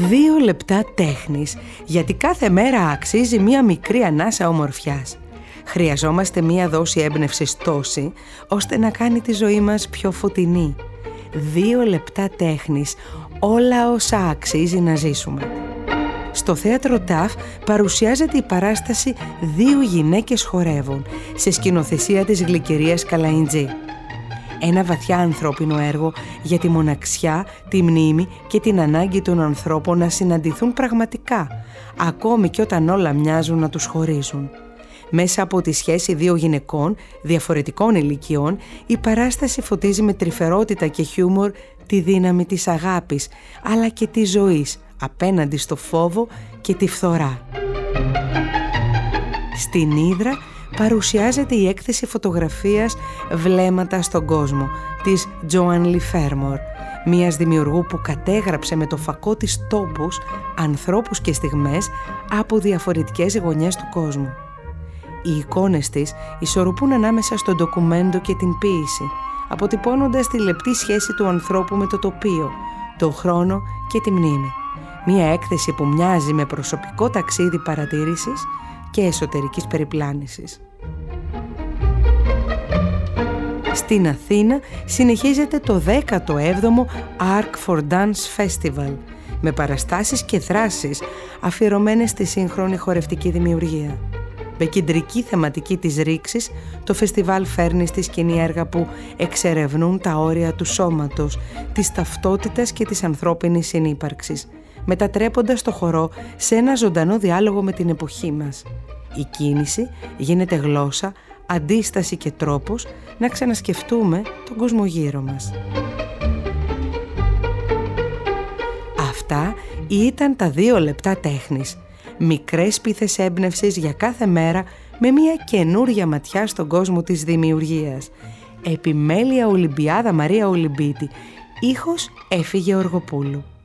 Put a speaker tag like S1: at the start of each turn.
S1: 2 λεπτά τέχνης, γιατί κάθε μέρα αξίζει μία μικρή ανάσα ομορφιάς. Χρειαζόμαστε μία δόση έμπνευσης τόση, ώστε να κάνει τη ζωή μας πιο φωτεινή. 2 λεπτά τέχνης, όλα όσα αξίζει να ζήσουμε. Στο θέατρο ΤΑΦ παρουσιάζεται η παράσταση «Δύο γυναίκες χορεύουν» σε σκηνοθεσία της Γλυκερίας Καλαϊντζή. Ένα βαθιά ανθρώπινο έργο για τη μοναξιά, τη μνήμη και την ανάγκη των ανθρώπων να συναντηθούν πραγματικά, ακόμη και όταν όλα μοιάζουν να τους χωρίζουν. Μέσα από τη σχέση 2 γυναικών διαφορετικών ηλικιών, η παράσταση φωτίζει με τρυφερότητα και χιούμορ τη δύναμη της αγάπης, αλλά και της ζωής, απέναντι στο φόβο και τη φθορά. Στην Ύδρα παρουσιάζεται η έκθεση φωτογραφίας «Βλέμματα στον κόσμο» της Joan Lee Fermor, μιας δημιουργού που κατέγραψε με το φακό της τόπους, ανθρώπους και στιγμές από διαφορετικές γωνιές του κόσμου. Οι εικόνες της ισορροπούν ανάμεσα στο ντοκουμέντο και την ποίηση, αποτυπώνοντας τη λεπτή σχέση του ανθρώπου με το τοπίο, τον χρόνο και τη μνήμη. Μια έκθεση που μοιάζει με προσωπικό ταξίδι παρατήρησης και εσωτερικής περιπλάνησης. Στην Αθήνα συνεχίζεται το 17ο Arc for Dance Festival, με παραστάσεις και δράσεις αφιερωμένες στη σύγχρονη χορευτική δημιουργία. Με κεντρική θεματική της ρήξης, το φεστιβάλ φέρνει στη σκηνή έργα που εξερευνούν τα όρια του σώματος, της ταυτότητας και της ανθρώπινης συνύπαρξης, μετατρέποντας το χορό σε ένα ζωντανό διάλογο με την εποχή μας. Η κίνηση γίνεται γλώσσα, αντίσταση και τρόπος να ξανασκεφτούμε τον κόσμο γύρω μας. Αυτά ήταν τα 2 λεπτά τέχνης. Μικρές πίθες έμπνευσης για κάθε μέρα με μια καινούρια ματιά στον κόσμο της δημιουργίας. Επιμέλεια Ολυμπιάδα Μαρία Ολυμπίτη. Ήχος Έφη Γεωργοπούλου.